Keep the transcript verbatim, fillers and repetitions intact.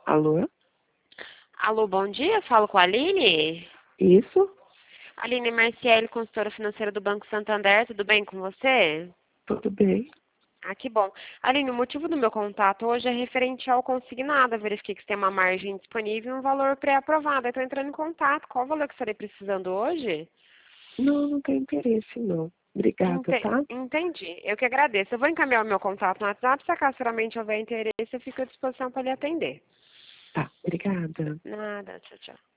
Alô? Alô, bom dia. Falo com a Aline. Isso? Aline Marciele, consultora financeira do Banco Santander. Tudo bem com você? Tudo bem? Ah, que bom. Aline, o motivo do meu contato hoje é referente ao consignado. Eu verifiquei que você tem uma margem disponível e um valor pré-aprovado. Eu estou entrando em contato. Qual o valor que estarei precisando hoje? Não, não tem interesse, não. Obrigada, Ente- tá? Entendi. Eu que agradeço. Eu vou encaminhar o meu contato no WhatsApp. Se acaso realmente houver interesse, eu fico à disposição para lhe atender. Tá, obrigada. Nada. Tchau, tchau.